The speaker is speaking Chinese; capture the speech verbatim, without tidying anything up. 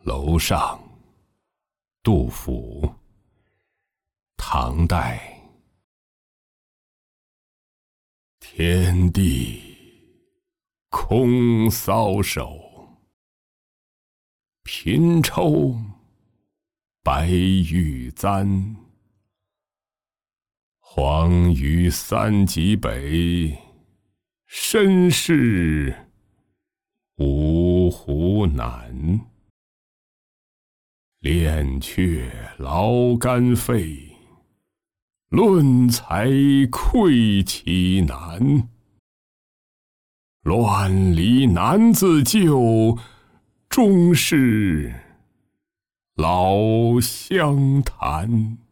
楼上，杜甫，唐代。天地空搔首，频抽白玉簪。黄于三极北，身是五湖南。恋却劳肝肺，论才愧其难。乱离难自救，终是老相谈。